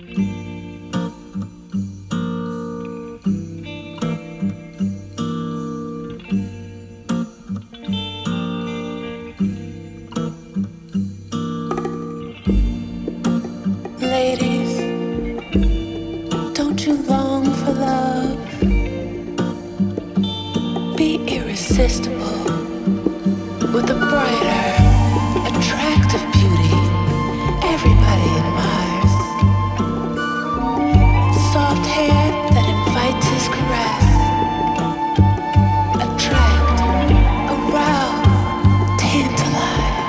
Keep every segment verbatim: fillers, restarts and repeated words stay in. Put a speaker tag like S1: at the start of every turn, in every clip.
S1: Ladies, don't you long for love? Be irresistible with a brighter, attractive beauty everybody admires. Soft hair that invites his caress. Attract, arouse, tantalize,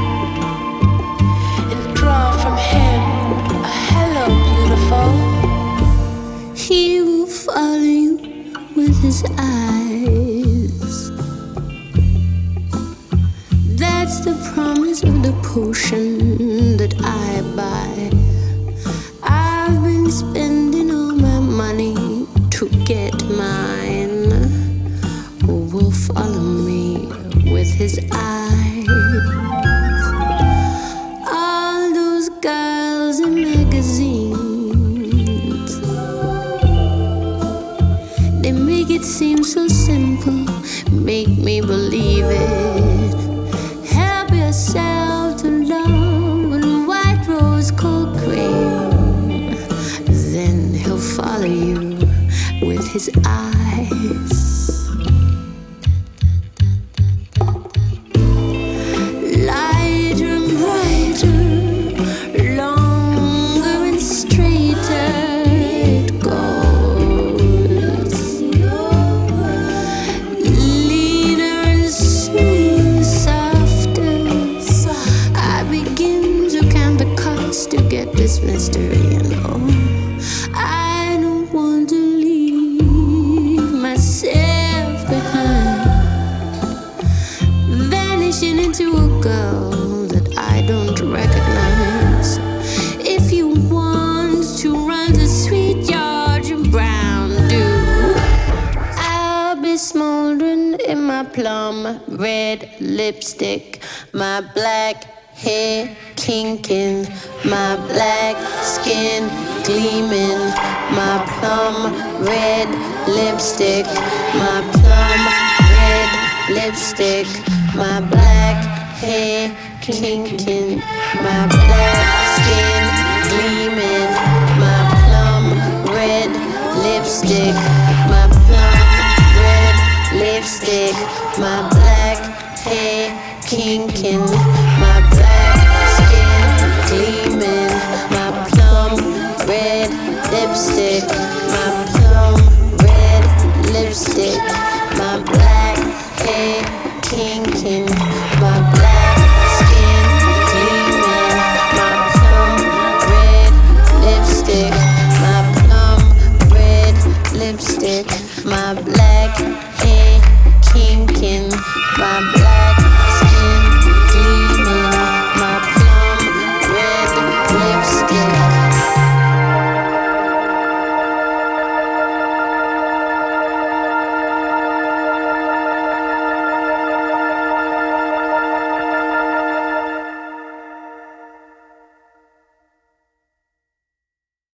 S1: and draw from him a hello, beautiful.
S2: He will follow you with his eyes. That's the promise of the potion that I buy. I've been spending all my money to get mine. Who will follow me with his eyes? All those girls in magazines, they make it seem so simple, make me believe it. Help yourself to love and white rose cold cream. Then he'll follow you with his eyes. Lighter and brighter, longer and straighter it goes. Leaner and smooth, softer. I begin to count the cost to get this mystery, and oh, I don't want to leave myself behind, vanishing into a girl that I don't recognize. If you want to run to sweet Georgia Brown, do. I'll be smoldering in my plum red lipstick, my black hair kinking, my black skin gleaming, my plum red lipstick, my plum red lipstick, my black hair kinking, my black skin gleaming, my plum red lipstick, my plum red lipstick, my black hair kinking, my black skin gleaming, my plum red lipstick, my plum red lipstick, my black hair